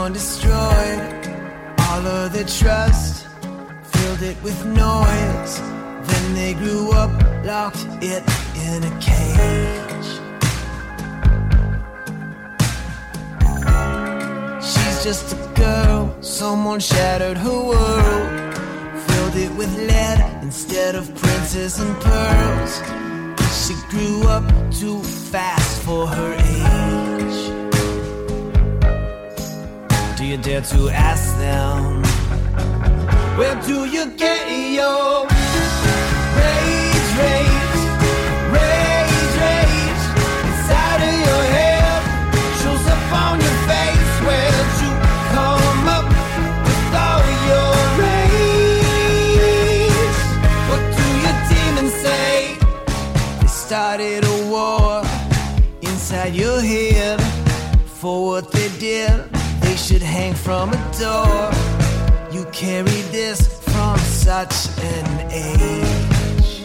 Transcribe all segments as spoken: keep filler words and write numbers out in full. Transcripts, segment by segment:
someone destroyed all of their trust, filled it with noise. Then they grew up, locked it in a cage. She's just a girl, someone shattered her world, filled it with lead instead of princess and pearls. She grew up too fast for her age. Do you dare to ask them, where do you get your rage, rage, rage, rage? Inside of your head, shows up on your face. Where'd you come up with all your rage? What do your demons say? They started a war inside your head. For what they did, they should hang from a door. You carry this from such an age.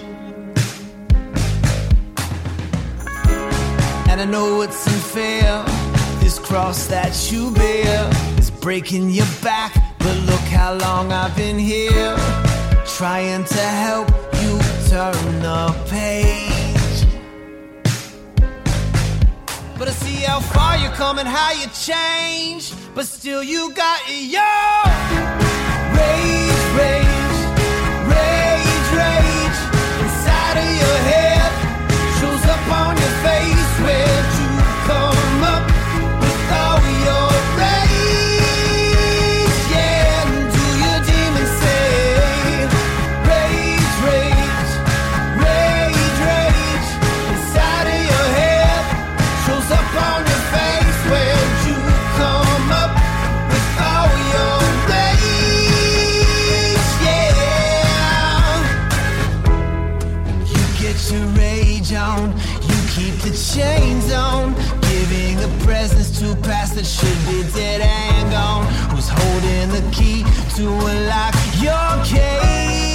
And I know it's unfair, this cross that you bear is breaking your back. But look how long I've been here, trying to help you turn the page. But I see how far you come and how you change. But still you got your rage, rage, rage, rage. Inside of your head, shows up on your face. Where'd you come up with all your rage? Yeah, and do your demons say rage, rage, rage, rage? Inside of your head, shows up on your face. Where'd you come up with all your rage? Yeah. You get your rage on, you keep the chains on, giving the presents to past that should be dead and gone. Who's holding the key to unlock your cage?